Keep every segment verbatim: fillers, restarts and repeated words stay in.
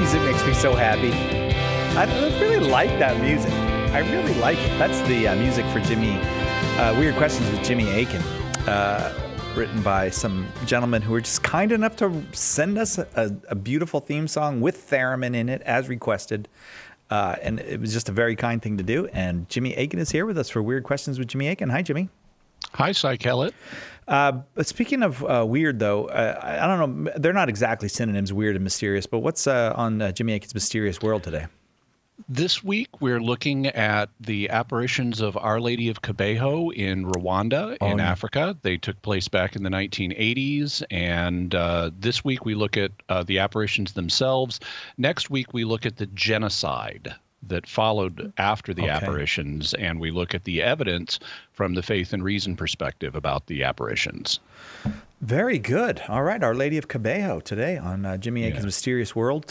music makes me so happy. I really like that music. I really like it. That's the uh, music for Jimmy, uh, Weird Questions with Jimmy Akin, uh, written by some gentlemen who were just kind enough to send us a, a beautiful theme song with theremin in it, as requested. Uh, and it was just a very kind thing to do. And Jimmy Akin is here with us for Weird Questions with Jimmy Akin. Hi, Jimmy. Hi, Cy Kellett. Uh, but speaking of uh, weird, though, uh, I, I don't know. They're not exactly synonyms, weird and mysterious. But what's uh, on uh, Jimmy Akin's Mysterious World today? This week, we're looking at the apparitions of Our Lady of Kibeho in Rwanda Oh, in no. Africa. They took place back in the nineteen eighties. And uh, this week, we look at uh, the apparitions themselves. Next week, we look at the genocide that followed after the Okay. apparitions. And we look at the evidence from the faith and reason perspective about the apparitions. Very good. All right. Our Lady of Kibeho today on uh, Jimmy Akin's Yeah. Mysterious World.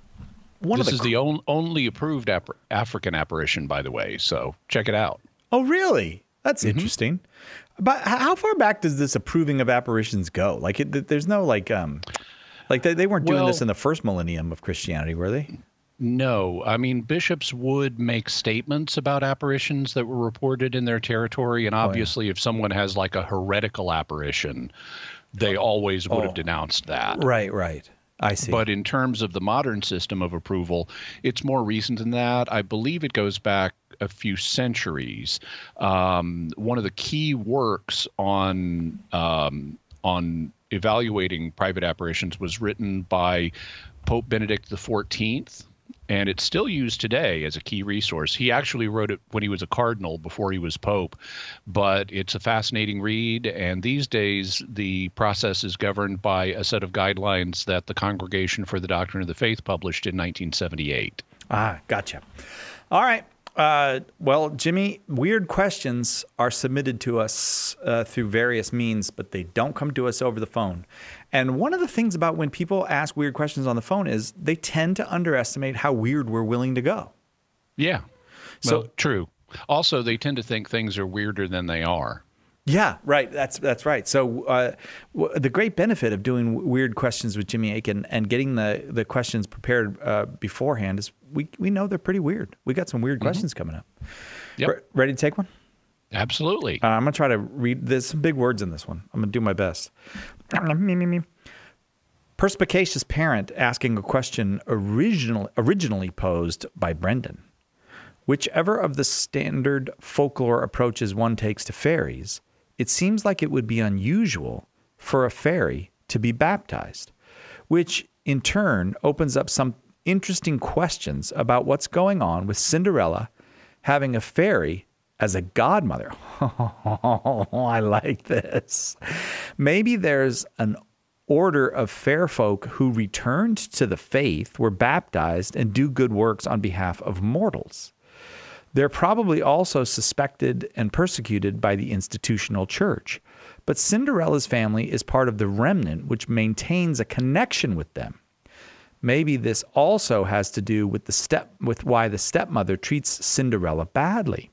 One this of is the the on- only approved ap- African apparition, by the way. So check it out. Oh, really? That's Mm-hmm. interesting. But h- how far back does this approving of apparitions go? Like, it, th- there's no like, um, like they, they weren't doing Well- this in the first millennium of Christianity, were they? No, I mean, bishops would make statements about apparitions that were reported in their territory. Oh, And obviously, if someone has like a heretical apparition, they always would Oh. have denounced that. Right, right. I see. But in terms of the modern system of approval, it's more recent than that. I believe it goes back a few centuries. Um, one of the key works on um, on evaluating private apparitions was written by Pope Benedict the fourteenth. And it's still used today as a key resource. He actually wrote it when he was a cardinal before he was pope, but it's a fascinating read. And these days, the process is governed by a set of guidelines that the Congregation for the Doctrine of the Faith published in nineteen seventy-eight. Ah, gotcha. All right. Uh, well, Jimmy, weird questions are submitted to us uh, through various means, but they don't come to us over the phone. And one of the things about when people ask weird questions on the phone is they tend to underestimate how weird we're willing to go. Yeah, So- well, true. Also, they tend to think things are weirder than they are. Yeah, right. That's that's right. So uh, w- the great benefit of doing w- weird questions with Jimmy Akin and getting the, the questions prepared uh, beforehand is we we know they're pretty weird. We got some weird questions coming up. Yep. Re- ready to take one? Absolutely. Uh, I'm gonna try to read. There's some big words in this one. I'm gonna do my best. Me, me, me. Perspicacious parent asking a question original, originally posed by Brendan. Whichever of the standard folklore approaches one takes to fairies, it seems like it would be unusual for a fairy to be baptized, which in turn opens up some interesting questions about what's going on with Cinderella having a fairy as a godmother. Oh, I like this. Maybe there's an order of fair folk who returned to the faith, were baptized, and do good works on behalf of mortals. They're probably also suspected and persecuted by the institutional church. But Cinderella's family is part of the remnant which maintains a connection with them. Maybe this also has to do with the step with why the stepmother treats Cinderella badly.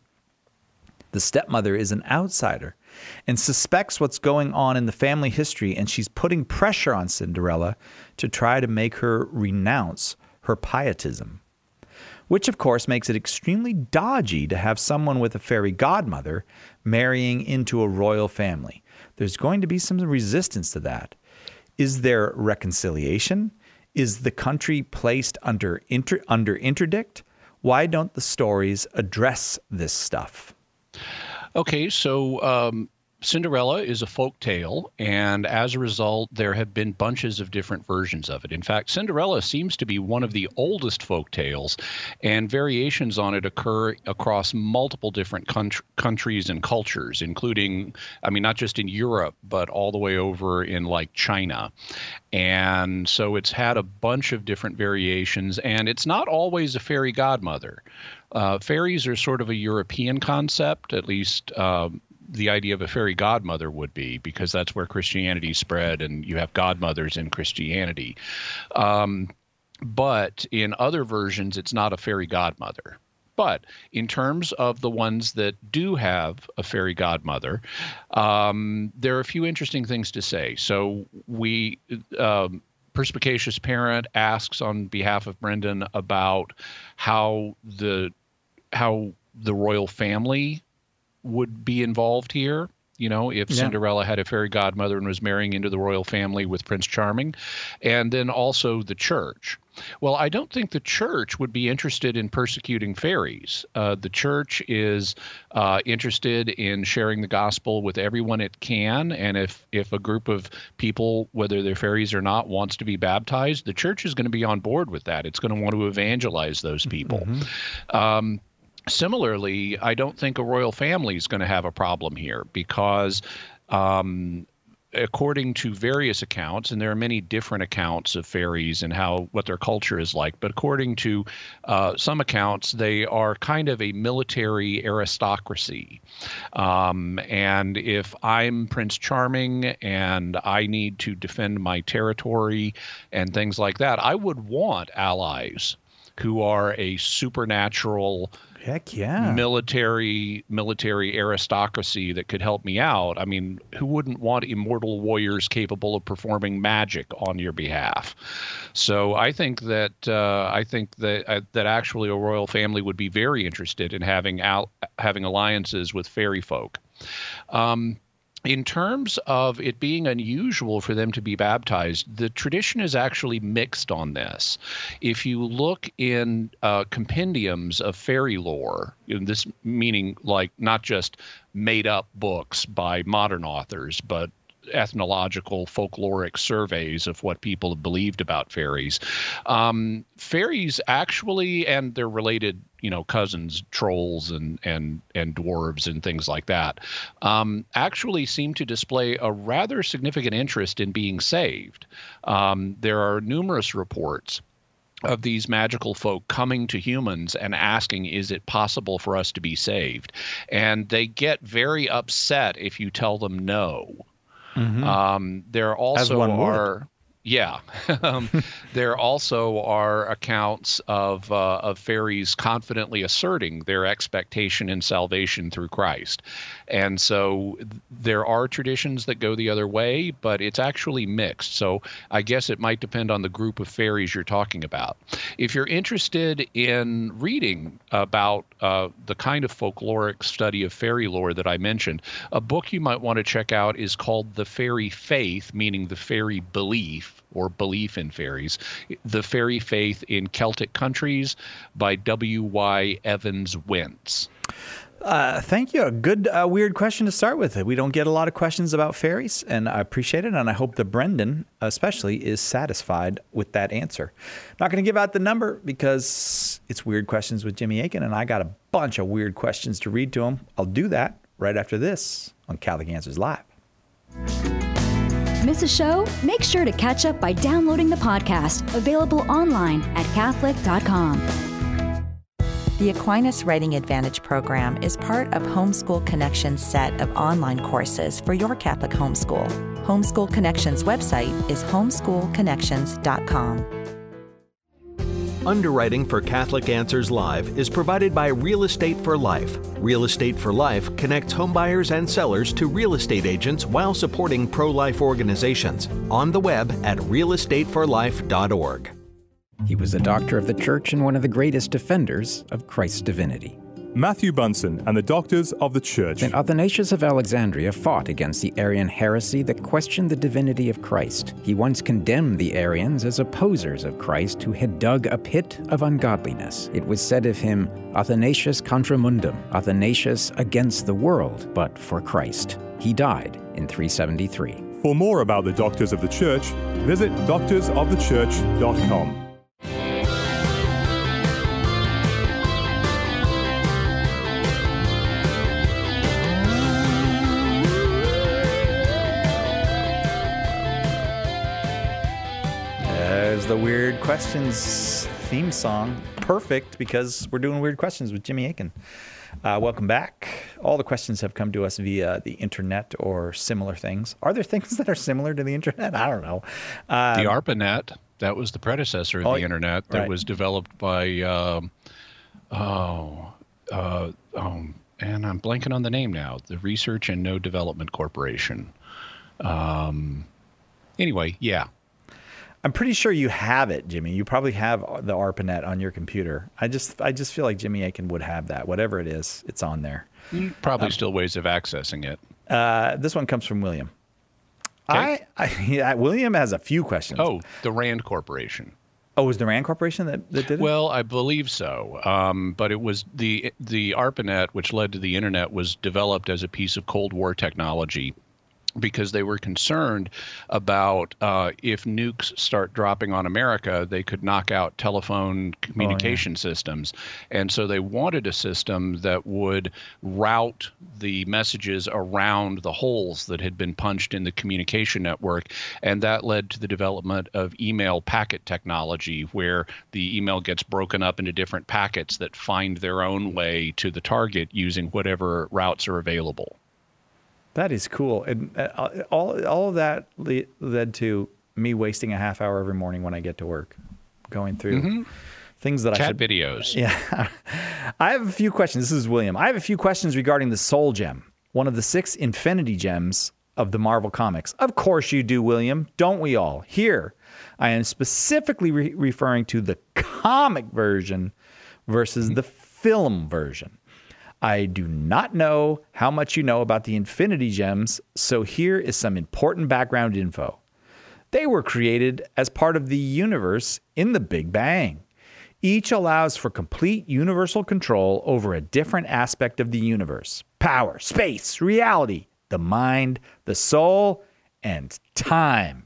The stepmother is an outsider and suspects what's going on in the family history, and she's putting pressure on Cinderella to try to make her renounce her pietism. Which, of course, makes it extremely dodgy to have someone with a fairy godmother marrying into a royal family. There's going to be some resistance to that. Is there reconciliation? Is the country placed under inter- under interdict? Why don't the stories address this stuff? Okay, so um, Cinderella is a folk tale, and as a result, there have been bunches of different versions of it. In fact, Cinderella seems to be one of the oldest folk tales, and variations on it occur across multiple different country, countries and cultures, including, I mean, not just in Europe, but all the way over in like China. And so it's had a bunch of different variations, and it's not always a fairy godmother. Uh, fairies are sort of a European concept, at least um, the idea of a fairy godmother would be, because that's where Christianity spread, and you have godmothers in Christianity. Um, but in other versions, it's not a fairy godmother. But in terms of the ones that do have a fairy godmother, um, there are a few interesting things to say. So we um, perspicacious parent asks on behalf of Brendan about how the how the royal family would be involved here. You know, if yeah. Cinderella had a fairy godmother and was marrying into the royal family with Prince Charming, and then also the church. Well, I don't think the church would be interested in persecuting fairies. Uh, the church is uh, interested in sharing the gospel with everyone it can. And if, if a group of people, whether they're fairies or not, wants to be baptized, the church is going to be on board with that. It's going to want to evangelize those people. Mm-hmm. Um, Similarly, I don't think a royal family is going to have a problem here because um, according to various accounts, and there are many different accounts of fairies and how what their culture is like, but according to uh, some accounts, they are kind of a military aristocracy. Um, and if I'm Prince Charming and I need to defend my territory and things like that, I would want allies who are a supernatural Heck yeah. military military aristocracy that could help me out. I mean, who wouldn't want immortal warriors capable of performing magic on your behalf? So I think that uh, I think that uh, that actually a royal family would be very interested in having al- having alliances with fairy folk. Um, In terms of it being unusual for them to be baptized, the tradition is actually mixed on this. If you look in uh, compendiums of fairy lore, you know, this meaning like not just made up books by modern authors, but ethnological folkloric surveys of what people have believed about fairies. Um, fairies actually, and their related, you know, cousins, trolls and and and dwarves and things like that, um, actually seem to display a rather significant interest in being saved. Um, there are numerous reports of these magical folk coming to humans and asking, is it possible for us to be saved? And they get very upset if you tell them no. Mm-hmm. Um, there also are, yeah, um, there also are accounts of uh, of fairies confidently asserting their expectation in salvation through Christ, and so th- there are traditions that go the other way, but it's actually mixed. So I guess it might depend on the group of fairies you're talking about. If you're interested in reading about uh, the kind of folkloric study of fairy lore that I mentioned, a book you might want to check out is called The Fairy Faith, meaning the fairy belief or belief in fairies, The Fairy Faith in Celtic Countries by W Y Evans Wentz. Uh, thank you. A good, uh, weird question to start with. We don't get a lot of questions about fairies, and I appreciate it, and I hope that Brendan, especially, is satisfied with that answer. Not going to give out the number because it's Weird Questions with Jimmy Akin, and I got a bunch of weird questions to read to him. I'll do that right after this on Catholic Answers Live. Miss a show? Make sure to catch up by downloading the podcast, available online at catholic dot com. The Aquinas Writing Advantage program is part of Homeschool Connections' set of online courses for your Catholic homeschool. Homeschool Connections' website is homeschool connections dot com. Underwriting for Catholic Answers Live is provided by Real Estate for Life. Real Estate for Life connects homebuyers and sellers to real estate agents while supporting pro-life organizations. On the web at real estate for life dot org. He was a doctor of the Church and one of the greatest defenders of Christ's divinity. Matthew Bunson and the Doctors of the Church. Saint Athanasius of Alexandria fought against the Arian heresy that questioned the divinity of Christ. He once condemned the Arians as opposers of Christ who had dug a pit of ungodliness. It was said of him, Athanasius contra mundum, Athanasius against the world, but for Christ. He died in three seventy-three. For more about the Doctors of the Church, visit doctors of the church dot com. The Weird Questions theme song. Perfect, because we're doing Weird Questions with Jimmy Akin. Uh, welcome back. All the questions have come to us via the internet or similar things. Are there things that are similar to the internet? I don't know. Um, the ARPANET, that was the predecessor of oh, the internet that right. was developed by, um, oh, uh, um, and I'm blanking on the name now, the Research and Node Development Corporation. Um, anyway, yeah. I'm pretty sure you have it, Jimmy. You probably have the ARPANET on your computer. I just I just feel like Jimmy Akin would have that. Whatever it is, it's on there. Probably um, still ways of accessing it. Uh, this one comes from William. I, I yeah, William has a few questions. Oh, the RAND Corporation. Oh, was the RAND Corporation that, that did it? Well, I believe so. Um, but it was the the ARPANET, which led to the internet, was developed as a piece of Cold War technology because they were concerned about uh, if nukes start dropping on America, they could knock out telephone communication oh, yeah. systems. And so they wanted a system that would route the messages around the holes that had been punched in the communication network. And that led to the development of email packet technology, where the email gets broken up into different packets that find their own way to the target using whatever routes are available. That is cool. And uh, all all of that le- led to me wasting a half hour every morning when I get to work, going through mm-hmm. things that Cat I should... videos. Yeah. I have a few questions. This is William. I have a few questions regarding the Soul Gem, one of the six Infinity Gems of the Marvel Comics. Of course you do, William. Don't we all? Here, I am specifically re- referring to the comic version versus mm-hmm. the film version. I do not know how much you know about the Infinity Gems, so here is some important background info. They were created as part of the universe in the Big Bang. Each allows for complete universal control over a different aspect of the universe: power, space, reality, the mind, the soul, and time.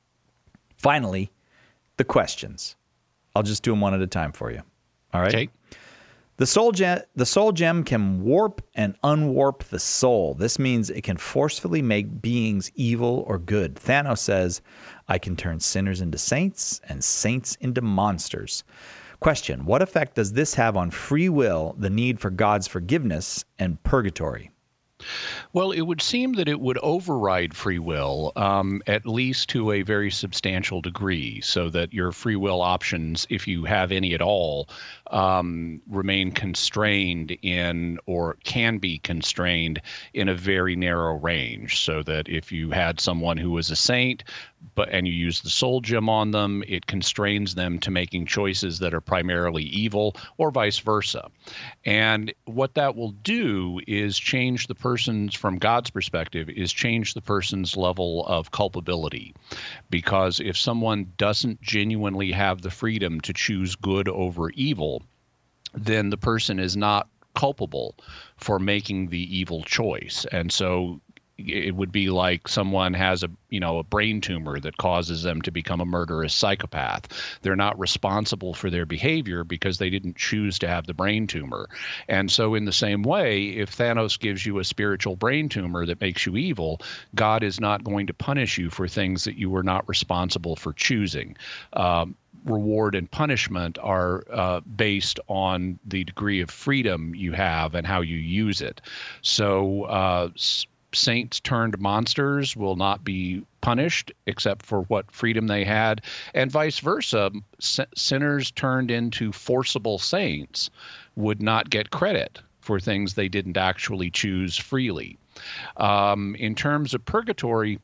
Finally, the questions. I'll just do them one at a time for you. All right? Okay. The soul, gem, the soul gem can warp and unwarp the soul. This means it can forcefully make beings evil or good. Thanos says, I can turn sinners into saints and saints into monsters. Question, what effect does this have on free will, the need for God's forgiveness, and purgatory? Well, it would seem that it would override free will, um, at least to a very substantial degree, so that your free will options, if you have any at all, um, remain constrained in, or can be constrained in, a very narrow range. So that if you had someone who was a saint, but and you use the soul gem on them, it constrains them to making choices that are primarily evil, or vice versa. And what that will do is change the person's, from God's perspective, is change the person's level of culpability. Because if someone doesn't genuinely have the freedom to choose good over evil, then the person is not culpable for making the evil choice. And so it would be like someone has a, you know, a brain tumor that causes them to become a murderous psychopath. They're not responsible for their behavior because they didn't choose to have the brain tumor. And so in the same way, if Thanos gives you a spiritual brain tumor that makes you evil, God is not going to punish you for things that you were not responsible for choosing. Um, reward and punishment are uh, based on the degree of freedom you have and how you use it. So uh, saints turned monsters will not be punished except for what freedom they had, and vice versa. S- sinners turned into forcible saints would not get credit for things they didn't actually choose freely. Um, in terms of purgatory,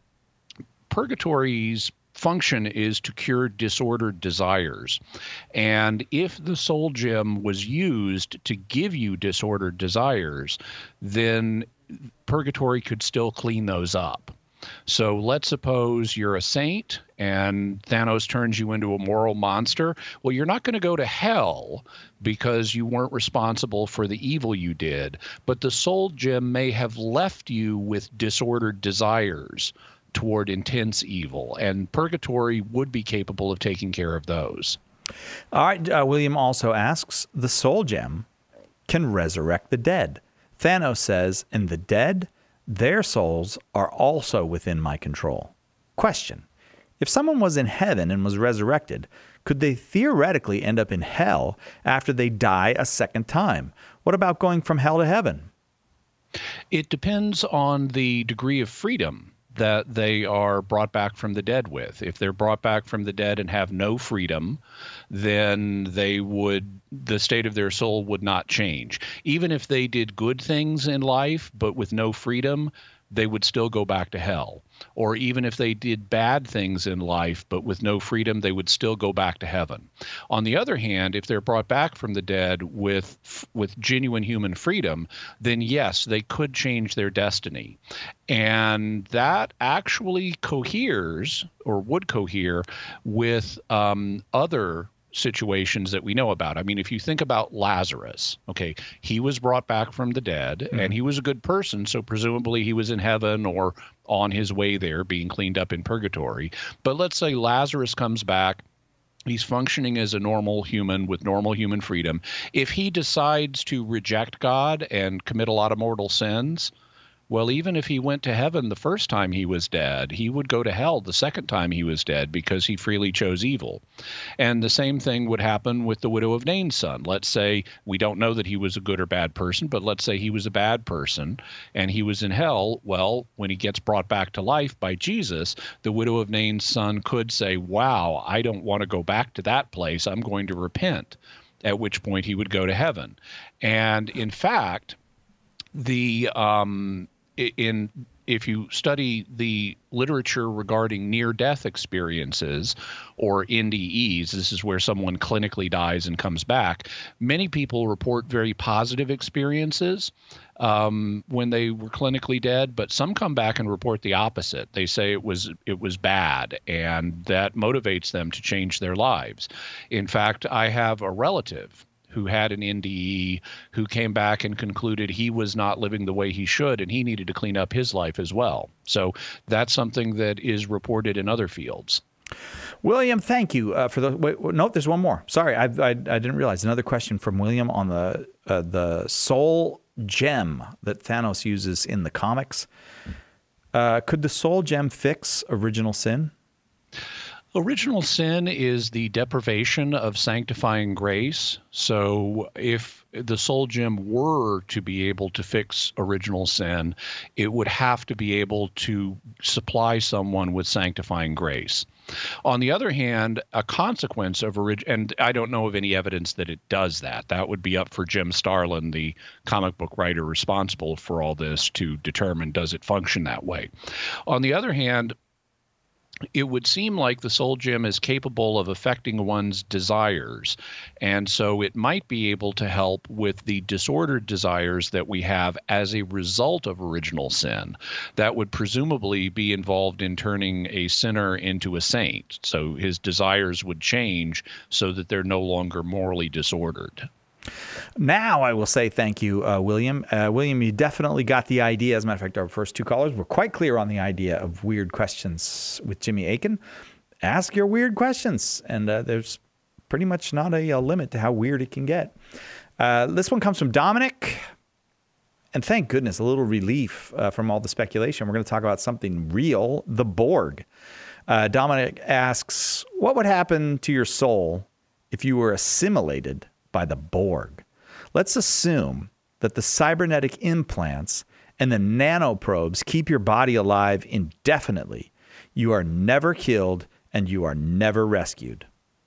purgatory's function is to cure disordered desires. And if the soul gem was used to give you disordered desires, then purgatory could still clean those up. So let's suppose you're a saint and Thanos turns you into a moral monster. Well, you're not going to go to hell because you weren't responsible for the evil you did, but the soul gem may have left you with disordered desires toward intense evil, and purgatory would be capable of taking care of those. All right, uh, William also asks, the soul gem can resurrect the dead. Thanos says, and the dead, their souls are also within my control. Question, if someone was in heaven and was resurrected, could they theoretically end up in hell after they die a second time? What about going from hell to heaven? It depends on the degree of freedom that they are brought back from the dead with. If they're brought back from the dead and have no freedom, then they would, the state of their soul would not change. Even if they did good things in life, but with no freedom, they would still go back to hell. Or even if they did bad things in life, but with no freedom, they would still go back to heaven. On the other hand, if they're brought back from the dead with with genuine human freedom, then yes, they could change their destiny. And that actually coheres, or would cohere, with um, other situations that we know about. I mean, if you think about Lazarus, okay, he was brought back from the dead, mm-hmm. and he was a good person, so presumably he was in heaven or on his way there being cleaned up in purgatory. But let's say Lazarus comes back. He's functioning as a normal human with normal human freedom. If he decides to reject God and commit a lot of mortal sins, well, even if he went to heaven the first time he was dead, he would go to hell the second time he was dead because he freely chose evil. And the same thing would happen with the widow of Nain's son. Let's say we don't know that he was a good or bad person, but let's say he was a bad person and he was in hell. Well, when he gets brought back to life by Jesus, the widow of Nain's son could say, wow, I don't want to go back to that place. I'm going to repent, at which point he would go to heaven. And in fact, the um, in if you study the literature regarding near-death experiences, or N D Es, this is where someone clinically dies and comes back, many people report very positive experiences um, when they were clinically dead, but some come back and report the opposite. They say it was it was bad, and that motivates them to change their lives. In fact, I have a relative who had an N D E, who came back and concluded he was not living the way he should, and he needed to clean up his life as well. So that's something that is reported in other fields. William, thank you uh, for the. Wait, no, there's one more. Sorry, I, I I didn't realize. Another question from William on the uh, the soul gem that Thanos uses in the comics. Uh, could the soul gem fix original sin? Original sin is the deprivation of sanctifying grace. So if the soul gem were to be able to fix original sin, it would have to be able to supply someone with sanctifying grace. On the other hand, a consequence of orig- and I don't know of any evidence that it does that. That would be up for Jim Starlin, the comic book writer responsible for all this, to determine does it function that way. On the other hand, it would seem like the soul gem is capable of affecting one's desires. And so it might be able to help with the disordered desires that we have as a result of original sin. That would presumably be involved in turning a sinner into a saint. So his desires would change so that they're no longer morally disordered. Now I will say thank you, uh, William. Uh, William, you definitely got the idea. As a matter of fact, our first two callers were quite clear on the idea of weird questions with Jimmy Akin. Ask your weird questions, and uh, there's pretty much not a, a limit to how weird it can get. Uh, this one comes from Dominic, and thank goodness, a little relief uh, from all the speculation. We're going to talk about something real, the Borg. Uh, Dominic asks, what would happen to your soul if you were assimilated by the Borg? Let's assume that the cybernetic implants and the nanoprobes keep your body alive indefinitely. You are never killed and you are never rescued.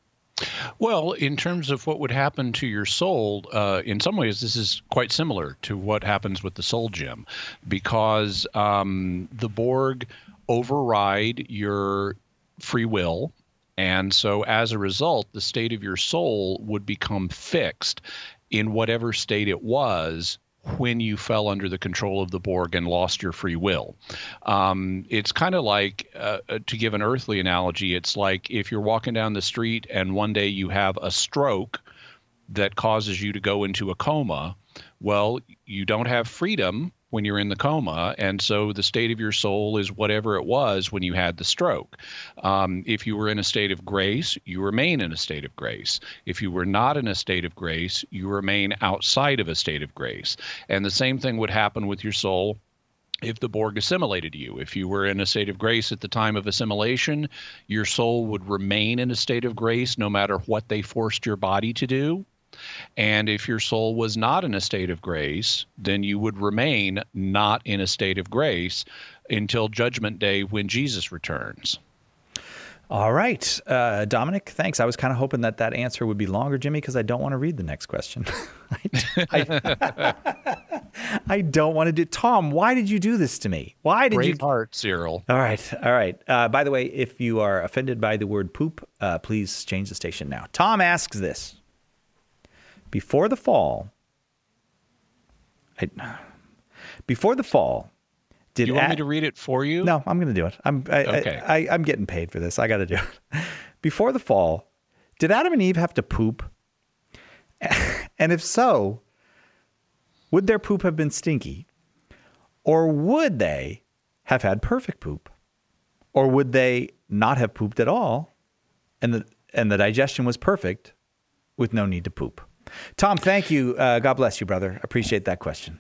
Well, in terms of what would happen to your soul, uh, in some ways, this is quite similar to what happens with the soul gem, because um, the Borg override your free will. And so as a result, the state of your soul would become fixed in whatever state it was when you fell under the control of the Borg and lost your free will. Um, it's kind of like, uh, to give an earthly analogy, it's like if you're walking down the street and one day you have a stroke that causes you to go into a coma. Well, you don't have freedom when you're in the coma, and so the state of your soul is whatever it was when you had the stroke. Um, if you were in a state of grace, you remain in a state of grace. If you were not in a state of grace, you remain outside of a state of grace. And the same thing would happen with your soul if the Borg assimilated you. If you were in a state of grace at the time of assimilation, your soul would remain in a state of grace no matter what they forced your body to do. And if your soul was not in a state of grace, then you would remain not in a state of grace until Judgment Day when Jesus returns. All right. Uh, Dominic, thanks. I was kind of hoping that that answer would be longer, Jimmy, because I don't want to read the next question. I, I don't want to do. Tom, why did you do this to me? Why did Brave you? heart, Cyril. All right, all right. Uh, by the way, if you are offended by the word poop, uh, please change the station now. Tom asks this: Before the fall, I, before the fall, did you want Ad- me to read it for you? No, I'm going to do it. I'm I, okay. I, I, I'm getting paid for this. I got to do it. Before the fall, did Adam and Eve have to poop? And if so, would their poop have been stinky? Or would they have had perfect poop? Or would they not have pooped at all and the, and the digestion was perfect with no need to poop? Tom, thank you. Uh, God bless you, brother. Appreciate that question.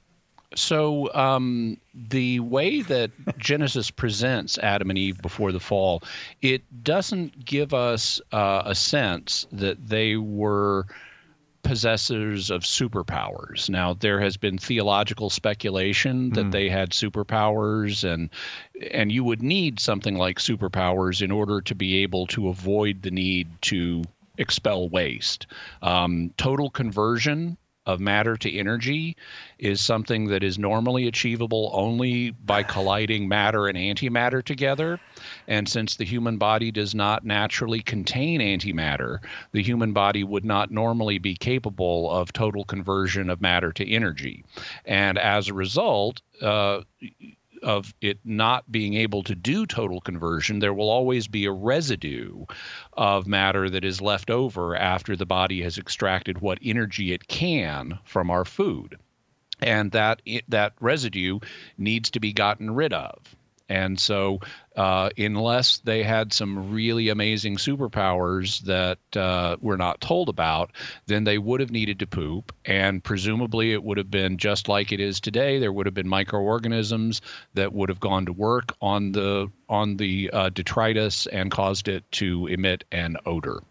So um, the way that Genesis presents Adam and Eve before the fall, it doesn't give us uh, a sense that they were possessors of superpowers. Now, there has been theological speculation that mm. they had superpowers, and and you would need something like superpowers in order to be able to avoid the need to expel waste. Um, total conversion of matter to energy is something that is normally achievable only by colliding matter and antimatter together. And since the human body does not naturally contain antimatter, the human body would not normally be capable of total conversion of matter to energy. And as a result, uh, of it not being able to do total conversion, there will always be a residue of matter that is left over after the body has extracted what energy it can from our food. And that that residue needs to be gotten rid of. And so uh, unless they had some really amazing superpowers that uh, we're not told about, then they would have needed to poop. And presumably it would have been just like it is today. There would have been microorganisms that would have gone to work on the on the uh, detritus and caused it to emit an odor.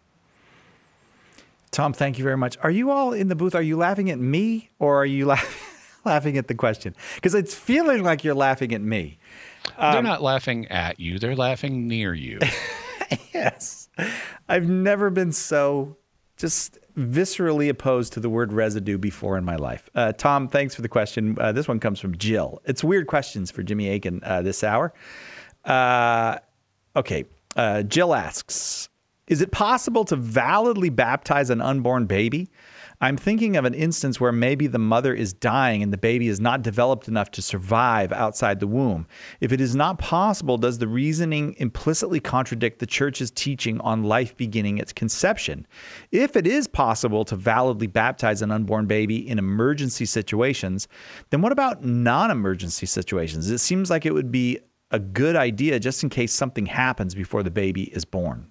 Tom, thank you very much. Are you all in the booth? Are you laughing at me or are you laughing, laughing at the question? Because it's feeling like you're laughing at me. They're um, not laughing at you. They're laughing near you. Yes. I've never been so just viscerally opposed to the word residue before in my life. Uh, Tom, thanks for the question. Uh, this one comes from Jill. It's weird questions for Jimmy Akin uh, this hour. Uh, okay. Uh, Jill asks, is it possible to validly baptize an unborn baby? I'm thinking of an instance where maybe the mother is dying and the baby is not developed enough to survive outside the womb. If it is not possible, does the reasoning implicitly contradict the church's teaching on life beginning its conception? If it is possible to validly baptize an unborn baby in emergency situations, then what about non-emergency situations? It seems like it would be a good idea just in case something happens before the baby is born.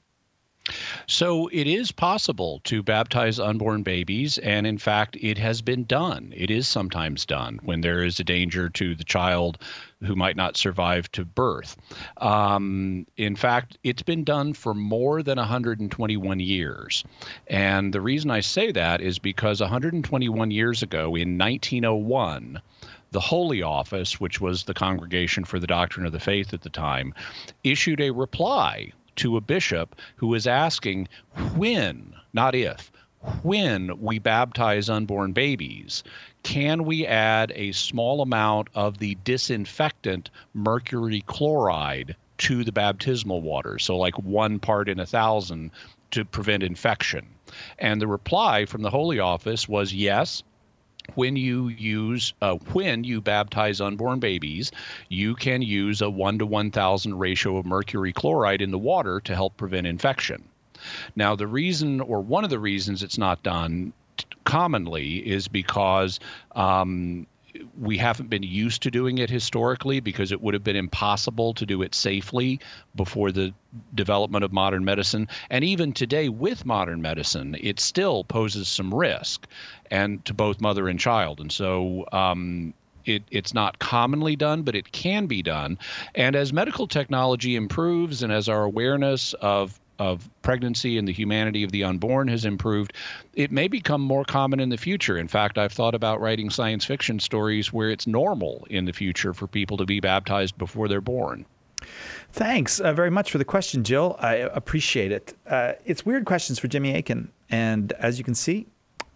So it is possible to baptize unborn babies, and in fact, it has been done. It is sometimes done when there is a danger to the child who might not survive to birth. Um, in fact, it's been done for more than one hundred twenty-one years. And the reason I say that is because one hundred twenty-one years ago, in nineteen oh one, the Holy Office, which was the Congregation for the Doctrine of the Faith at the time, issued a reply to a bishop who was asking when, not if, when we baptize unborn babies, can we add a small amount of the disinfectant mercury chloride to the baptismal water? So like one part in a thousand to prevent infection. And the reply from the Holy Office was yes. When you use, uh, when you baptize unborn babies, you can use a one to one thousand ratio of mercury chloride in the water to help prevent infection. Now, the reason, or one of the reasons it's not done t- commonly is because um, we haven't been used to doing it historically, because it would have been impossible to do it safely before the development of modern medicine. And even today with modern medicine, it still poses some risk and to both mother and child. And so um, it, it's not commonly done, but it can be done. And as medical technology improves and as our awareness of of pregnancy and the humanity of the unborn has improved, it may become more common in the future. In fact, I've thought about writing science fiction stories where it's normal in the future for people to be baptized before they're born. Thanks uh, very much for the question, Jill. I appreciate it. Uh, it's weird questions for Jimmy Akin. And as you can see,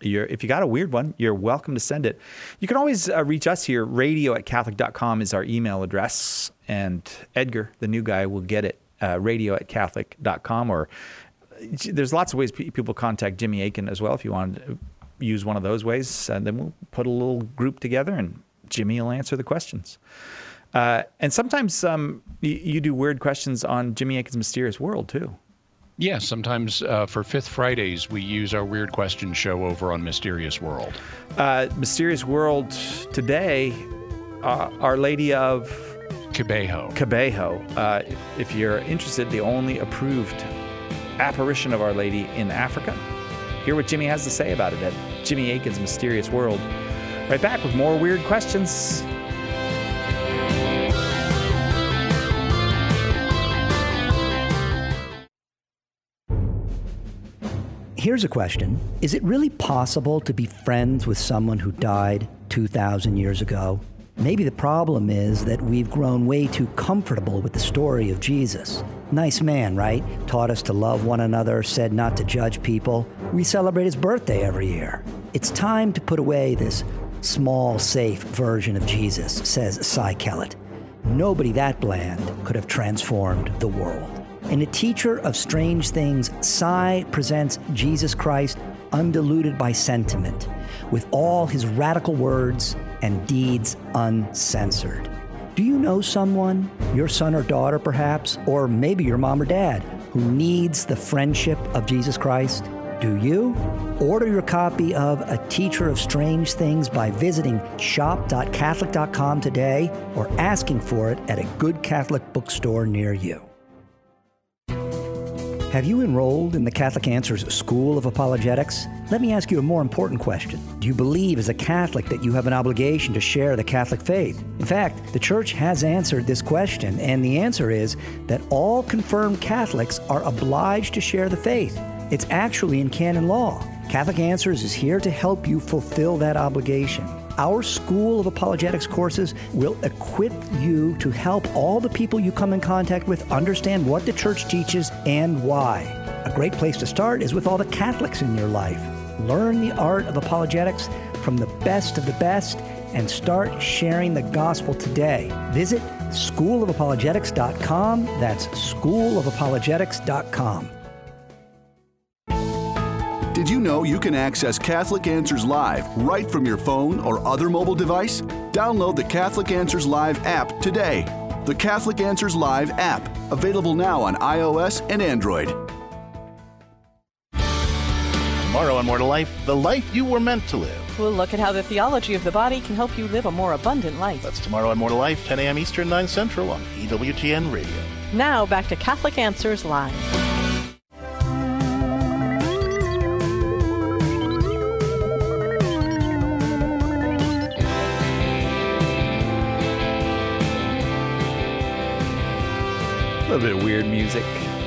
You're, if you got a weird one, you're welcome to send it. You can always uh, reach us here. Radio at Catholic dot com is our email address. And Edgar, the new guy, will get it. Uh, radio at Catholic dot com. Or there's lots of ways people contact Jimmy Akin as well if you want to use one of those ways. And then we'll put a little group together and Jimmy will answer the questions. Uh, and sometimes um, you, you do weird questions on Jimmy Akin's Mysterious World, too. Yeah, sometimes uh, for Fifth Fridays, we use our Weird Question show over on Mysterious World. Uh, Mysterious World today, uh, Our Lady of Kibeho. Kibeho. Uh, if you're interested, the only approved apparition of Our Lady in Africa. Hear what Jimmy has to say about it at Jimmy Akin's Mysterious World. Right back with more weird questions. Here's a question. Is it really possible to be friends with someone who died two thousand years ago? Maybe the problem is that we've grown way too comfortable with the story of Jesus. Nice man, right? Taught us to love one another, said not to judge people. We celebrate his birthday every year. It's time to put away this small, safe version of Jesus, says Cy Kellett. Nobody that bland could have transformed the world. In A Teacher of Strange Things, Cy presents Jesus Christ undiluted by sentiment, with all his radical words and deeds uncensored. Do you know someone, your son or daughter perhaps, or maybe your mom or dad, who needs the friendship of Jesus Christ? Do you? Order your copy of A Teacher of Strange Things by visiting shop dot catholic dot com today or asking for it at a good Catholic bookstore near you. Have you enrolled in the Catholic Answers School of Apologetics? Let me ask you a more important question. Do you believe as a Catholic that you have an obligation to share the Catholic faith? In fact, the Church has answered this question, and the answer is that all confirmed Catholics are obliged to share the faith. It's actually in canon law. Catholic Answers is here to help you fulfill that obligation. Our School of Apologetics courses will equip you to help all the people you come in contact with understand what the Church teaches and why. A great place to start is with all the Catholics in your life. Learn the art of apologetics from the best of the best and start sharing the gospel today. Visit school of apologetics dot com. That's school of apologetics dot com. Did you know you can access Catholic Answers Live right from your phone or other mobile device? Download the Catholic Answers Live app today. The Catholic Answers Live app, available now on iOS and Android. Tomorrow on More to Life, the life you were meant to live. We'll look at how the theology of the body can help you live a more abundant life. That's tomorrow on More to Life, ten a.m. Eastern, nine Central on E W T N Radio. Now back to Catholic Answers Live. A little bit of weird music.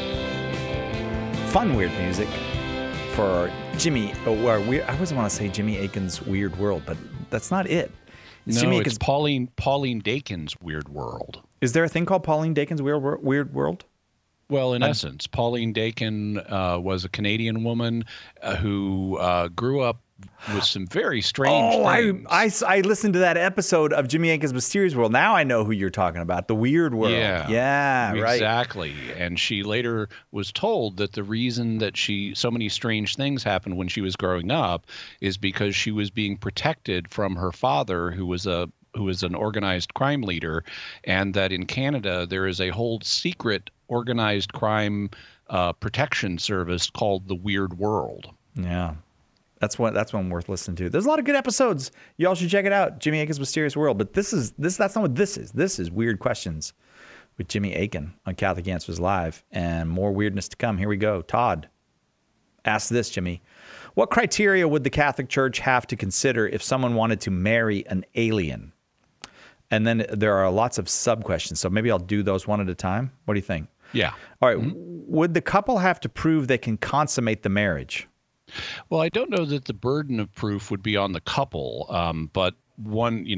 Fun weird music for Jimmy, or weird, I always want to say Jimmy Akin's Weird World, but that's not it. It's no, Jimmy Akin's, it's Pauline Pauline Dakin's Weird World. Is there a thing called Pauline Dakin's Weird, Weird World? Well, in I'm, essence, Pauline Dakin uh, was a Canadian woman uh, who uh, grew up with some very strange oh, things. I, I, I listened to that episode of Jimmy Akin's Mysterious World. Now I know who you're talking about, the Weird World. Yeah, yeah right. Exactly. And she later was told that the reason that she so many strange things happened when she was growing up is because she was being protected from her father, who was a who was an organized crime leader, and that in Canada there is a whole secret organized crime uh, protection service called the Weird World. Yeah. That's one. That's one worth listening to. There's a lot of good episodes. Y'all should check it out. Jimmy Akin's Mysterious World. But this is this. That's not what this is. This is Weird Questions with Jimmy Akin on Catholic Answers Live, and more weirdness to come. Here we go. Todd asks this, Jimmy: what criteria would the Catholic Church have to consider if someone wanted to marry an alien? And then there are lots of sub questions. So maybe I'll do those one at a time. What do you think? Yeah. All right. Mm-hmm. Would the couple have to prove they can consummate the marriage? Well, I don't know that the burden of proof would be on the couple, um, but one, you know,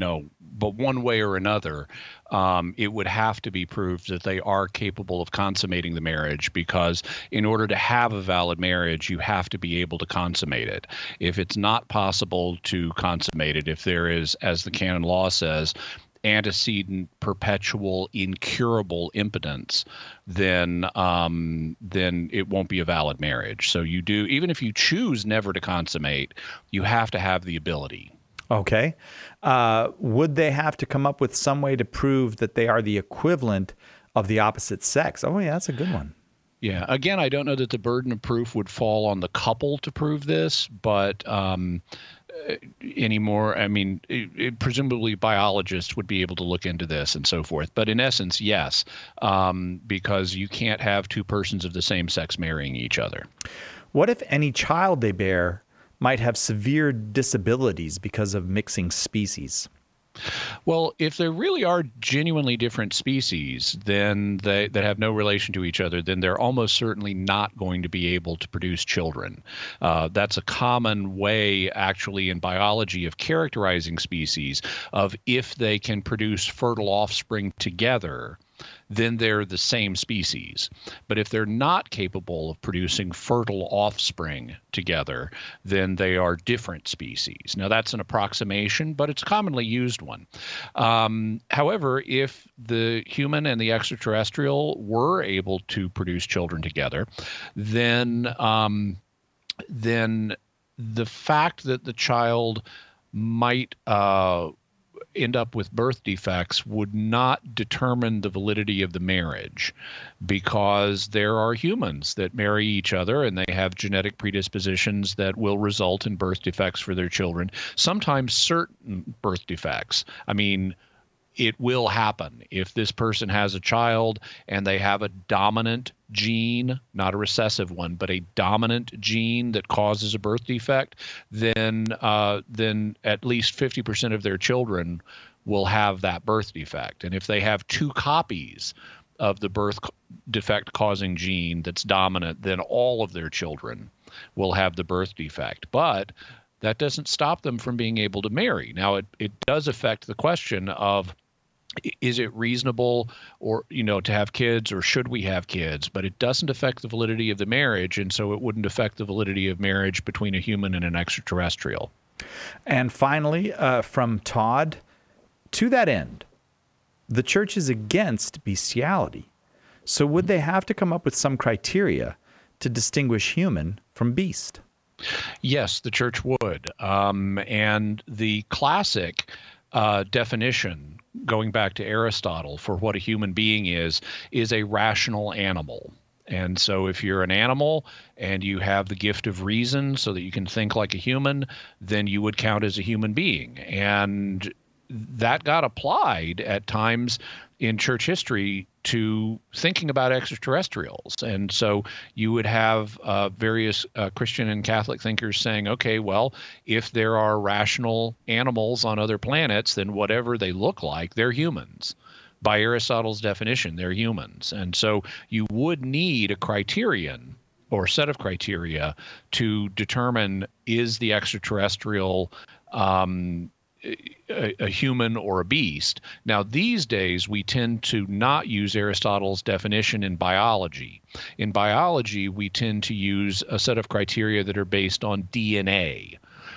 but one way or another, um, it would have to be proved that they are capable of consummating the marriage, because in order to have a valid marriage, you have to be able to consummate it. If it's not possible to consummate it, if there is, as the canon law says, antecedent, perpetual, incurable impotence, then um, then it won't be a valid marriage. So you do, even if you choose never to consummate, you have to have the ability. Okay. Uh, would they have to come up with some way to prove that they are the equivalent of the opposite sex? Oh, yeah, that's a good one. Yeah. Again, I don't know that the burden of proof would fall on the couple to prove this, but um, anymore, I mean, it, it, presumably biologists would be able to look into this and so forth. But in essence, yes, um, because you can't have two persons of the same sex marrying each other. What if any child they bear might have severe disabilities because of mixing species? Well, if there really are genuinely different species, then they that have no relation to each other, then they're almost certainly not going to be able to produce children. Uh, that's a common way, actually, in biology of characterizing species, of if they can produce fertile offspring together, then they're the same species. But if they're not capable of producing fertile offspring together, then they are different species. Now, that's an approximation, but it's a commonly used one. Um, however, if the human and the extraterrestrial were able to produce children together, then um, then the fact that the child might uh, end up with birth defects would not determine the validity of the marriage, because there are humans that marry each other and they have genetic predispositions that will result in birth defects for their children, sometimes certain birth defects. I mean, it will happen. If this person has a child and they have a dominant gene, not a recessive one, but a dominant gene that causes a birth defect, then uh, then at least fifty percent of their children will have that birth defect. And if they have two copies of the birth defect causing gene that's dominant, then all of their children will have the birth defect. But that doesn't stop them from being able to marry. Now, it, it does affect the question of, is it reasonable, or, you know, to have kids, or should we have kids? But it doesn't affect the validity of the marriage, and so it wouldn't affect the validity of marriage between a human and an extraterrestrial. And finally, uh, from Todd, to that end, the church is against bestiality. So would they have to come up with some criteria to distinguish human from beast? Yes, the church would. Um, and the classic uh, definition, going back to Aristotle, for what a human being is, is a rational animal. And so if you're an animal and you have the gift of reason so that you can think like a human, then you would count as a human being. And that got applied at times in church history to thinking about extraterrestrials. And so you would have uh, various uh, Christian and Catholic thinkers saying, okay, well, if there are rational animals on other planets, then whatever they look like, they're humans. By Aristotle's definition, they're humans. And so you would need a criterion or set of criteria to determine, is the extraterrestrial um, A, a human or a beast. Now, these days, we tend to not use Aristotle's definition in biology. In biology, we tend to use a set of criteria that are based on D N A.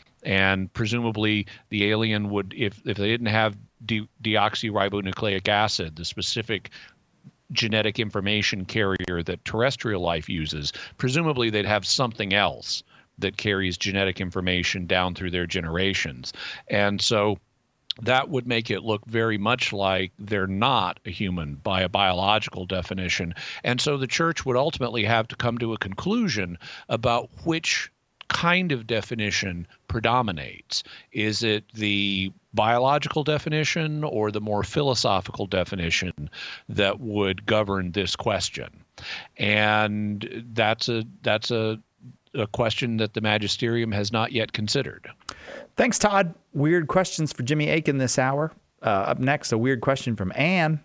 And presumably, the alien would, if, if they didn't have de- deoxyribonucleic acid, the specific genetic information carrier that terrestrial life uses, presumably they'd have something else that carries genetic information down through their generations. And so that would make it look very much like they're not a human by a biological definition. And so the church would ultimately have to come to a conclusion about which kind of definition predominates. Is it the biological definition or the more philosophical definition that would govern this question? And that's a that's a a question that the magisterium has not yet considered. Thanks, Todd. Weird questions for Jimmy Akin this hour. Uh, up next, a weird question from Anne.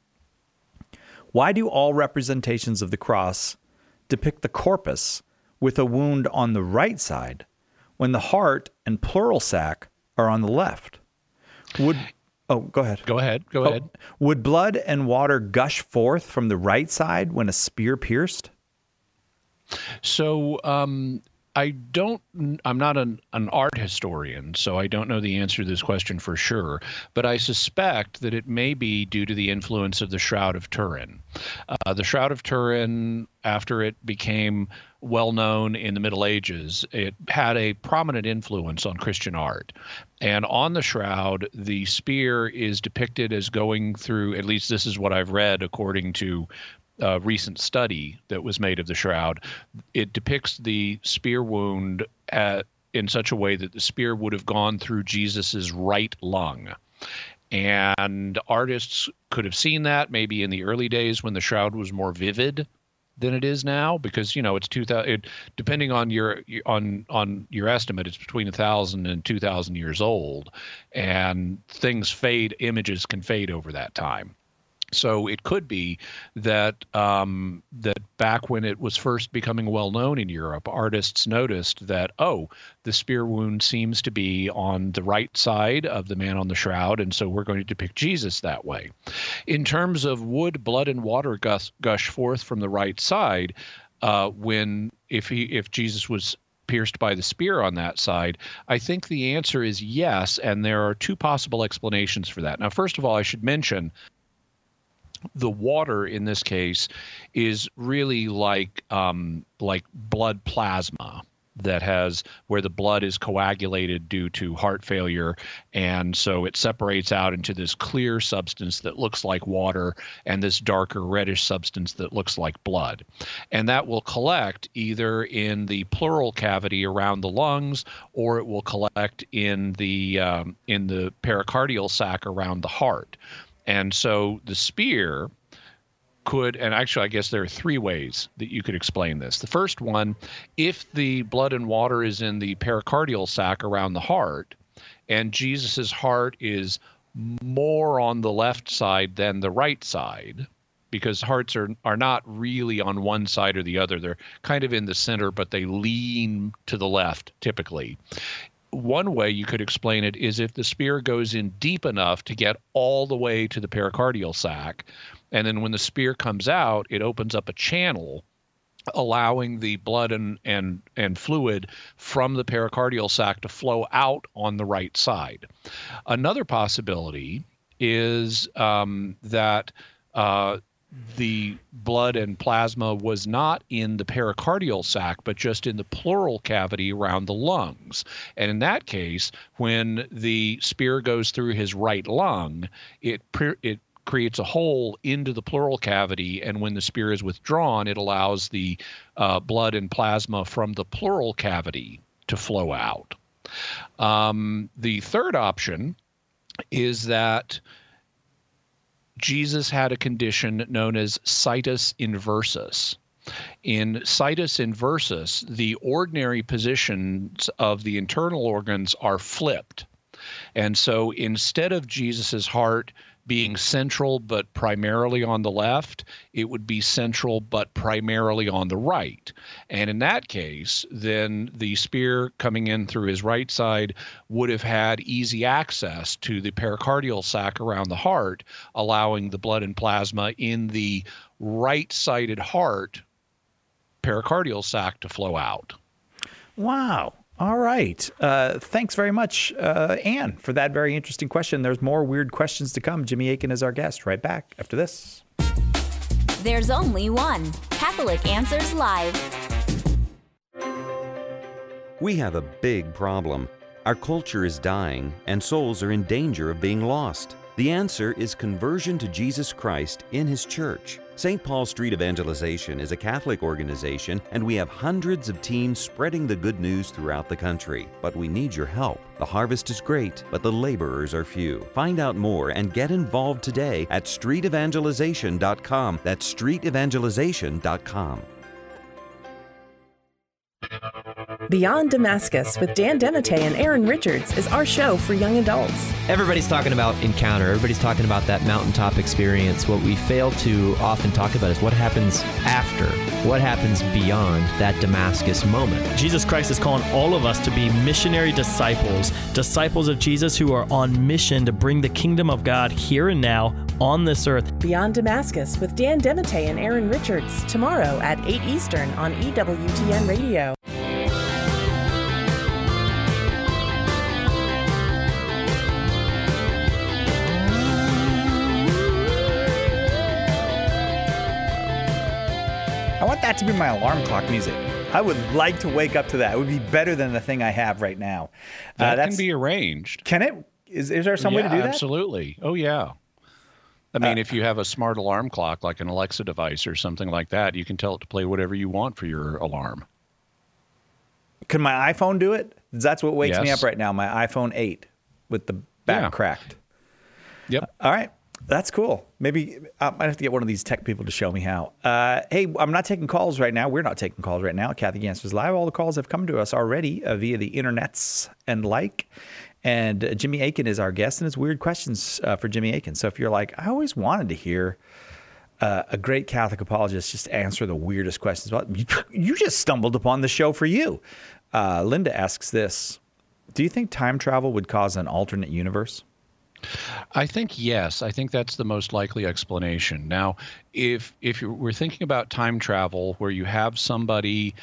Why do all representations of the cross depict the corpus with a wound on the right side when the heart and pleural sac are on the left? Would Oh, go ahead. Go ahead. Go oh, ahead. Would blood and water gush forth from the right side when a spear pierced? So um, I don't, I'm not an, an art historian, so I don't know the answer to this question for sure, but I suspect that it may be due to the influence of the Shroud of Turin. Uh, the Shroud of Turin, after it became well known in the Middle Ages, it had a prominent influence on Christian art. And on the shroud, the spear is depicted as going through, at least this is what I've read according to a recent study that was made of the shroud. It depicts the spear wound at, in such a way that the spear would have gone through Jesus's right lung. And artists could have seen that maybe in the early days when the shroud was more vivid than it is now, because, you know, it's two thousand, it, depending on your on on your estimate, it's between one thousand and two thousand years old, and things fade, images can fade over that time. So it could be that um, that back when it was first becoming well known in Europe, artists noticed that, oh, the spear wound seems to be on the right side of the man on the shroud, and so we're going to depict Jesus that way. In terms of would blood and water gush, gush forth from the right side, uh, when if he if Jesus was pierced by the spear on that side, I think the answer is yes, and there are two possible explanations for that. Now, first of all, I should mention the water in this case is really like um, like blood plasma that has where the blood is coagulated due to heart failure, and so it separates out into this clear substance that looks like water and this darker reddish substance that looks like blood, and that will collect either in the pleural cavity around the lungs, or it will collect in the um, in the pericardial sac around the heart. And so the spear could, and actually I guess there are three ways that you could explain this. The first one, if the blood and water is in the pericardial sac around the heart, and Jesus's heart is more on the left side than the right side, because hearts are, are not really on one side or the other. They're kind of in the center, but they lean to the left typically. One way you could explain it is if the spear goes in deep enough to get all the way to the pericardial sac, and then when the spear comes out, it opens up a channel, allowing the blood and, and, and fluid from the pericardial sac to flow out on the right side. Another possibility is um, that uh, the blood and plasma was not in the pericardial sac, but just in the pleural cavity around the lungs. And in that case, when the spear goes through his right lung, it it creates a hole into the pleural cavity, and when the spear is withdrawn, it allows the uh, blood and plasma from the pleural cavity to flow out. Um, the third option is that Jesus had a condition known as situs inversus. In situs inversus, the ordinary positions of the internal organs are flipped. And so instead of Jesus's heart being central but primarily on the left, it would be central but primarily on the right. And in that case, then the spear coming in through his right side would have had easy access to the pericardial sac around the heart, allowing the blood and plasma in the right-sided heart pericardial sac to flow out. Wow. All right. Uh, thanks very much, uh, Ann, for that very interesting question. There's more weird questions to come. Jimmy Akin is our guest. Right back after this. There's only one Catholic Answers Live. We have a big problem. Our culture is dying, and souls are in danger of being lost. The answer is conversion to Jesus Christ in His church. Saint Paul Street Evangelization is a Catholic organization, and we have hundreds of teams spreading the good news throughout the country. But we need your help. The harvest is great, but the laborers are few. Find out more and get involved today at street evangelization dot com. That's street evangelization dot com. Beyond Damascus with Dan Demite and Aaron Richards is our show for young adults. Everybody's talking about encounter. Everybody's talking about that mountaintop experience. What we fail to often talk about is what happens after what happens beyond that Damascus moment? Jesus Christ is calling all of us to be missionary disciples, disciples of Jesus who are on mission to bring the kingdom of God here and now on this earth. Beyond Damascus with Dan DeMatte and Aaron Richards, tomorrow at eight Eastern on E W T N Radio. I want that to be my alarm clock music. I would like to wake up to that. It would be better than the thing I have right now. That uh, can be arranged. Can it? Is, is there some yeah, way to do that? Absolutely. Oh, yeah. I mean, Uh, if you have a smart alarm clock, like an Alexa device or something like that, you can tell it to play whatever you want for your alarm. Can my iPhone do it? That's what wakes me Yes. up right now, my iPhone eight with the back Yeah. cracked. Yep. All right. That's cool. Maybe I might have to get one of these tech people to show me how. Uh, hey, I'm not taking calls right now. We're not taking calls right now. Catholic Answers Live. All the calls have come to us already uh, via the internets and like. And uh, Jimmy Akin is our guest, and it's weird questions uh, for Jimmy Akin. So if you're like, I always wanted to hear uh, a great Catholic apologist just answer the weirdest questions, well, you, you just stumbled upon the show for you. Uh, Linda asks this: do you think time travel would cause an alternate universe? I think yes. I think that's the most likely explanation. Now, if if you're, we're thinking about time travel, where you have somebody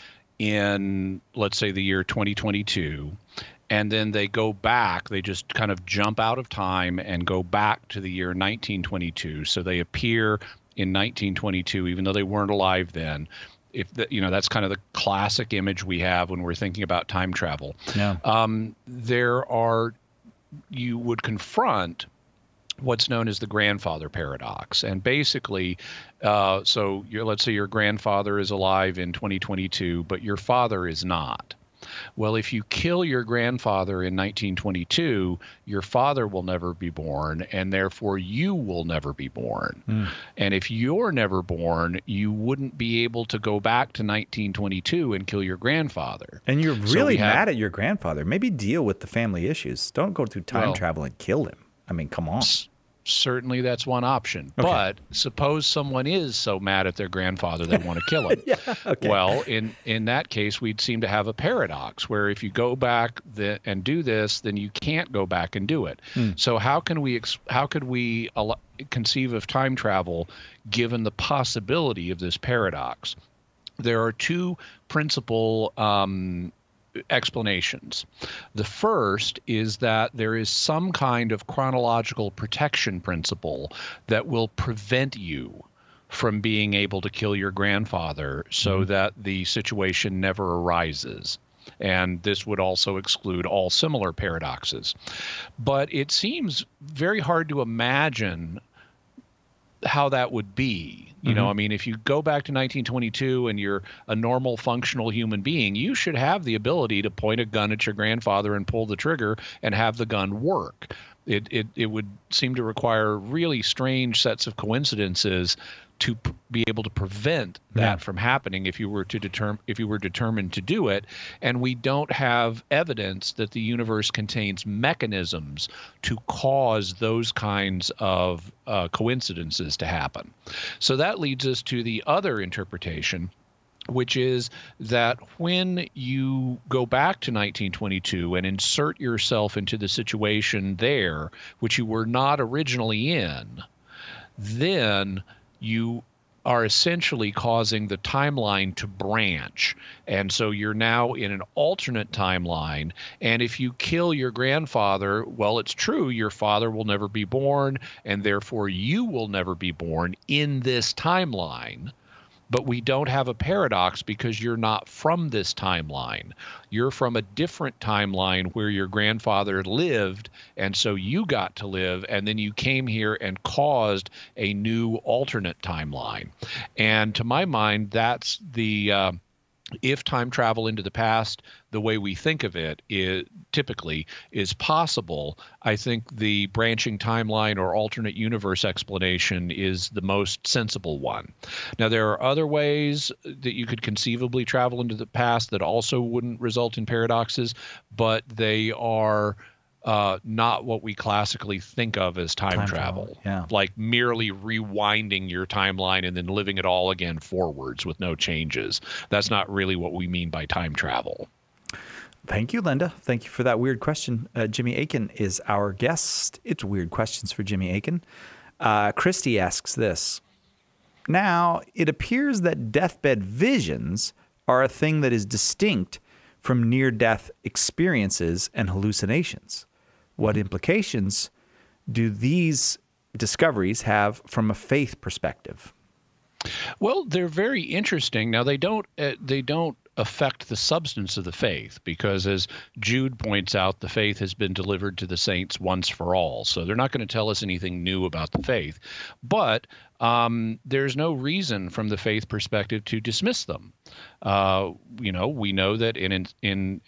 in, let's say, the year twenty twenty-two, and then they go back, they just kind of jump out of time and go back to the year nineteen twenty-two. So they appear in nineteen twenty-two, even though they weren't alive then. If the, you know, that's kind of the classic image we have when we're thinking about time travel. Yeah. Um, there are. You would confront what's known as the grandfather paradox. And basically, uh, so you're, let's say your grandfather is alive in twenty twenty-two, but your father is not. Well, if you kill your grandfather in nineteen twenty-two, your father will never be born, and therefore you will never be born. Mm. And if you're never born, you wouldn't be able to go back to nineteen twenty-two and kill your grandfather. And you're So really we have- mad at your grandfather. Maybe deal with the family issues. Don't go through time Well- travel and kill him. I mean, come on. Certainly that's one option. Okay. But suppose someone is so mad at their grandfather they want to kill him. Yeah, okay. Well, in, in that case, we'd seem to have a paradox where if you go back the, and do this, then you can't go back and do it. Hmm. So how can we ex- how could we al- conceive of time travel given the possibility of this paradox? There are two principal um, explanations. The first is that there is some kind of chronological protection principle that will prevent you from being able to kill your grandfather so that the situation never arises. And this would also exclude all similar paradoxes. But it seems very hard to imagine how that would be. You know, I mean, if you go back to nineteen twenty-two and you're a normal functional human being, you should have the ability to point a gun at your grandfather and pull the trigger and have the gun work. It it it would seem to require really strange sets of coincidences to p- be able to prevent that Yeah. from happening if you were to determine if you were determined to do it. And we don't have evidence that the universe contains mechanisms to cause those kinds of uh, coincidences to happen. So that leads us to the other interpretation, which is that when you go back to nineteen twenty-two and insert yourself into the situation there, which you were not originally in, then you are essentially causing the timeline to branch. And so you're now in an alternate timeline. And if you kill your grandfather, well, it's true, your father will never be born, and therefore you will never be born in this timeline. But we don't have a paradox because you're not from this timeline. You're from a different timeline where your grandfather lived, and so you got to live, and then you came here and caused a new alternate timeline. And to my mind, that's the uh, if time travel into the past, the way we think of it, is typically is possible. I think the branching timeline or alternate universe explanation is the most sensible one. Now, there are other ways that you could conceivably travel into the past that also wouldn't result in paradoxes, but they are uh, not what we classically think of as time, Time travel. travel, yeah. Like merely rewinding your timeline and then living it all again forwards with no changes. That's not really what we mean by time travel. Thank you, Linda. Thank you for that weird question. Uh, Jimmy Akin is our guest. It's weird questions for Jimmy Akin. Uh, Christy asks this. Now, it appears that deathbed visions are a thing that is distinct from near-death experiences and hallucinations. What implications do these discoveries have from a faith perspective? Well, they're very interesting. Now, they don't uh, they don't affect the substance of the faith because, as Jude points out, the faith has been delivered to the saints once for all. So they're not going to tell us anything new about the faith. But um, there's no reason from the faith perspective to dismiss them. Uh, you know, we know that in in, in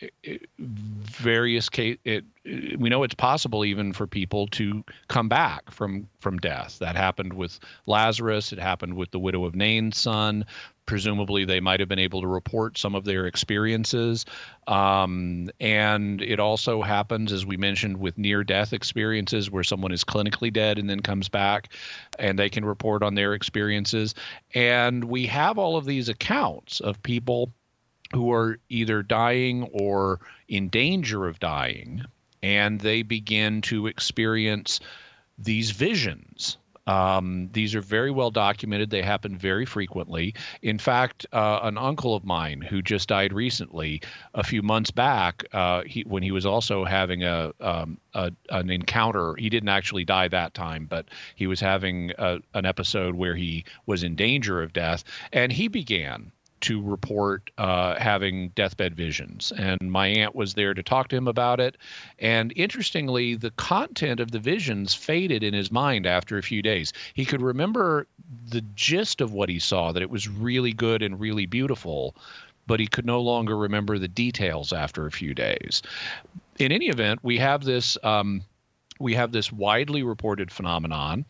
various cases, it, we know it's possible even for people to come back from from death. That happened with Lazarus. It happened with the widow of Nain's son. Presumably, they might have been able to report some of their experiences. Um, and it also happens, as we mentioned, with near-death experiences where someone is clinically dead and then comes back, and they can report on their experiences. And we have all of these accounts of people who are either dying or in danger of dying, and they begin to experience these visions. Um, these are very well documented. They happen very frequently. In fact, uh, an uncle of mine who just died recently, a few months back, uh, he, when he was also having a, um, a an encounter, he didn't actually die that time, but he was having a, an episode where he was in danger of death, and he began to report uh, having deathbed visions. And my aunt was there to talk to him about it. And interestingly, the content of the visions faded in his mind after a few days. He could remember the gist of what he saw, that it was really good and really beautiful, but he could no longer remember the details after a few days. In any event, we have this um, we have this widely reported phenomenon,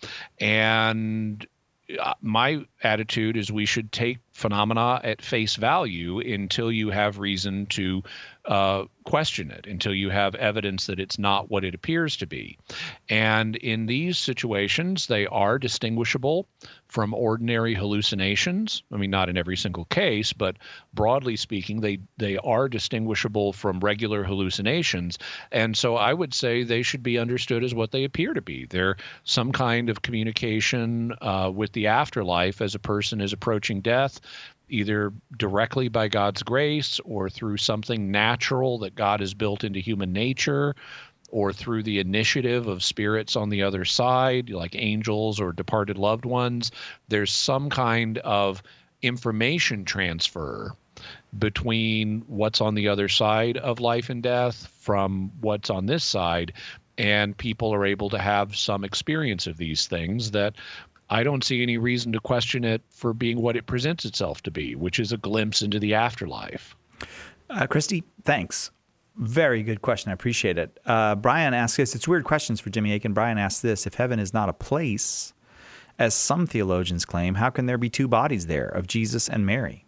and my attitude is we should take phenomena at face value until you have reason to uh, question it, until you have evidence that it's not what it appears to be. And in these situations, they are distinguishable from ordinary hallucinations. I mean, not in every single case, but broadly speaking, they, they are distinguishable from regular hallucinations. And so I would say they should be understood as what they appear to be. They're some kind of communication uh, with the afterlife as a person is approaching death, either directly by God's grace or through something natural that God has built into human nature, or through the initiative of spirits on the other side, like angels or departed loved ones. There's some kind of information transfer between what's on the other side of life and death from what's on this side, and people are able to have some experience of these things that I don't see any reason to question it for being what it presents itself to be, which is a glimpse into the afterlife. Uh, Christy, thanks. Very good question. I appreciate it. Uh, Brian asks this. It's weird questions for Jimmy Akin. Brian asks this. If heaven is not a place, as some theologians claim, how can there be two bodies there of Jesus and Mary?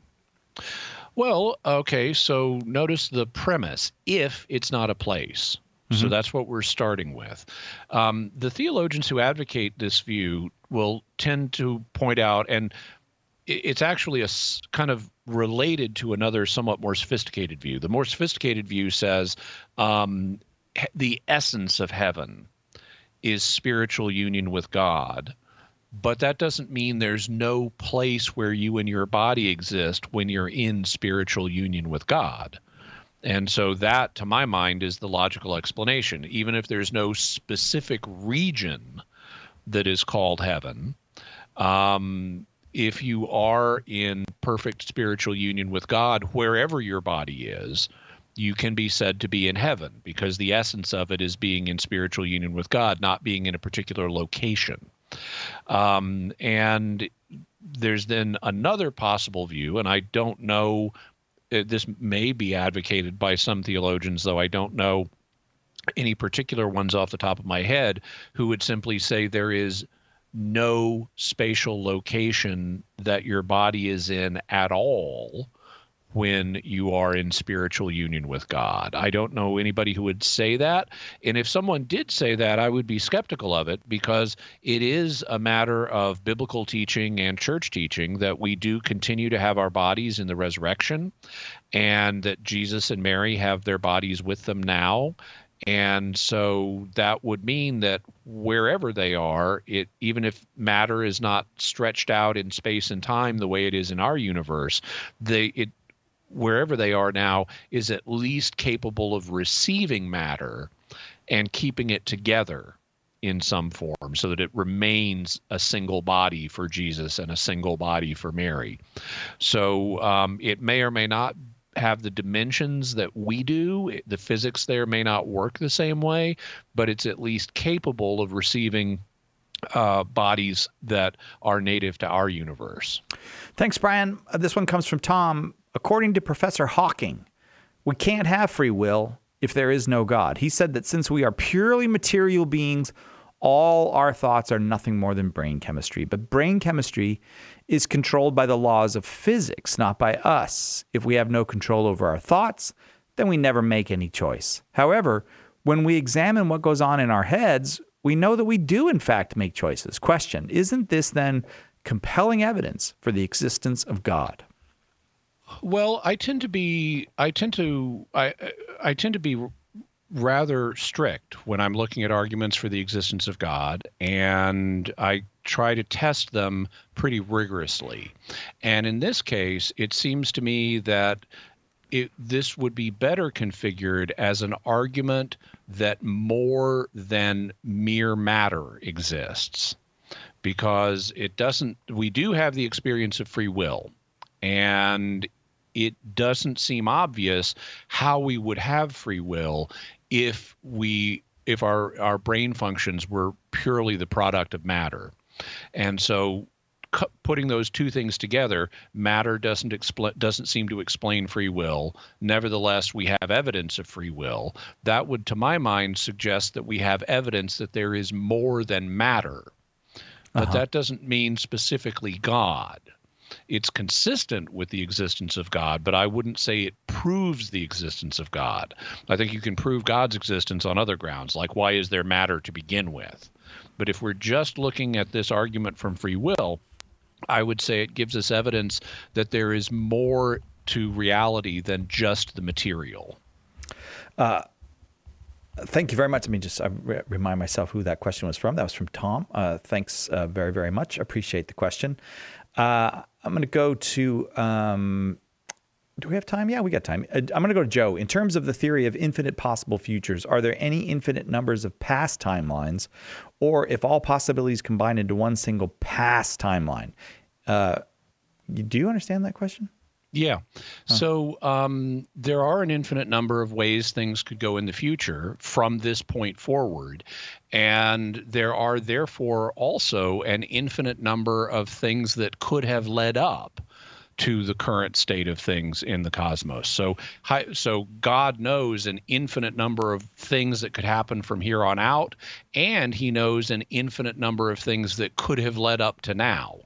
Well, okay, so notice the premise, if it's not a place. Mm-hmm. So that's what we're starting with. Um, the theologians who advocate this view will tend to point out, and it's actually a kind of related to another somewhat more sophisticated view. The more sophisticated view says um, the essence of heaven is spiritual union with God, but that doesn't mean there's no place where you and your body exist when you're in spiritual union with God. And so that, to my mind, is the logical explanation. Even if there's no specific region that is called heaven, um, if you are in perfect spiritual union with God, wherever your body is, you can be said to be in heaven, because the essence of it is being in spiritual union with God, not being in a particular location. Um, and there's then another possible view, and I don't know, this may be advocated by some theologians, though I don't know any particular ones off the top of my head, who would simply say there is no spatial location that your body is in at all when you are in spiritual union with God. I don't know anybody who would say that. And if someone did say that, I would be skeptical of it, because it is a matter of biblical teaching and church teaching that we do continue to have our bodies in the resurrection, and that Jesus and Mary have their bodies with them now. And so that would mean that wherever they are, it even if matter is not stretched out in space and time the way it is in our universe, they it wherever they are now is at least capable of receiving matter and keeping it together in some form so that it remains a single body for Jesus and a single body for Mary. So um, it may or may not have the dimensions that we do. The physics there may not work the same way, but it's at least capable of receiving uh, bodies that are native to our universe. Thanks, Brian. Uh, this one comes from Tom. According to Professor Hawking, we can't have free will if there is no God. He said that since we are purely material beings, all our thoughts are nothing more than brain chemistry. But brain chemistry is controlled by the laws of physics, not by us. If we have no control over our thoughts, then we never make any choice. However, when we examine what goes on in our heads, we know that we do in fact make choices. Question, isn't this then compelling evidence for the existence of God? Well, I tend to be I tend to I I tend to be rather strict when I'm looking at arguments for the existence of God, and I try to test them pretty rigorously. And in this case, it seems to me that it, this would be better configured as an argument that more than mere matter exists, because it doesn't, we do have the experience of free will, and it doesn't seem obvious how we would have free will if we if our, our brain functions were purely the product of matter. And so cu- putting those two things together, matter doesn't expl- doesn't seem to explain free will. Nevertheless, we have evidence of free will. That would, to my mind, suggest that we have evidence that there is more than matter. But uh-huh. that doesn't mean specifically God. It's consistent with the existence of God, but I wouldn't say it proves the existence of God. I think you can prove God's existence on other grounds, like why is there matter to begin with? But if we're just looking at this argument from free will, I would say it gives us evidence that there is more to reality than just the material. Uh, thank you very much. Let me just uh, re- remind myself who that question was from. That was from Tom. Uh, thanks uh, very, very much. Appreciate the question. Uh, I'm going to go to, um, do we have time? Yeah, we got time. I'm going to go to Joe. In terms of the theory of infinite possible futures, are there any infinite numbers of past timelines, or if all possibilities combine into one single past timeline? Uh, do you understand that question? Yeah. So um, there are an infinite number of ways things could go in the future from this point forward. And there are therefore also an infinite number of things that could have led up to the current state of things in the cosmos. So, so God knows an infinite number of things that could happen from here on out, and he knows an infinite number of things that could have led up to now.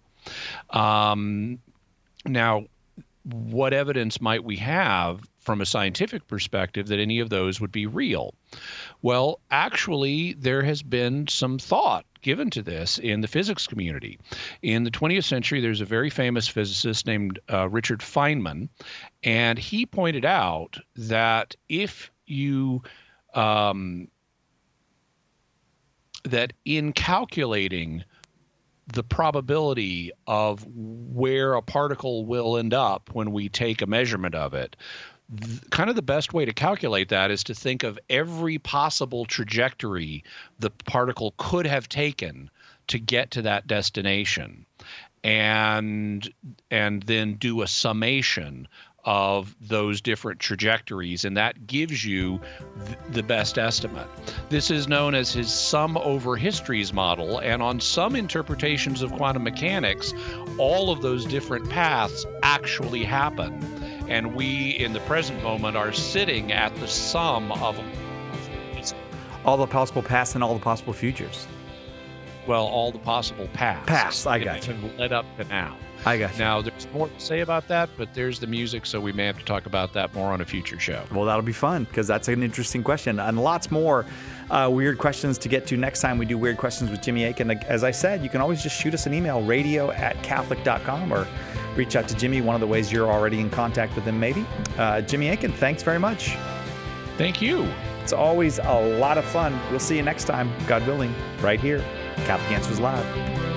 Um, now, what evidence might we have from a scientific perspective that any of those would be real? Well, actually, there has been some thought given to this in the physics community. In the twentieth century, there's a very famous physicist named uh, Richard Feynman, and he pointed out that if you um, that in calculating the probability of where a particle will end up when we take a measurement of it, th- kind of the best way to calculate that is to think of every possible trajectory the particle could have taken to get to that destination, and and then do a summation of those different trajectories, and that gives you th- the best estimate. This is known as his sum over histories model, and on some interpretations of quantum mechanics, all of those different paths actually happen. And we, in the present moment, are sitting at the sum of all the possible paths and all the possible futures. Well, all the possible paths. Paths, I got you. Led up to now. I got you. Now, there's more to say about that, but there's the music, so we may have to talk about that more on a future show. Well, that'll be fun because that's an interesting question and lots more uh, weird questions to get to next time we do Weird Questions with Jimmy Akin. As I said, you can always just shoot us an email, radio at catholic dot com, or reach out to Jimmy, one of the ways you're already in contact with him, maybe. Uh, Jimmy Akin, thanks very much. Thank you. It's always a lot of fun. We'll see you next time, God willing, right here, Catholic Answers Live.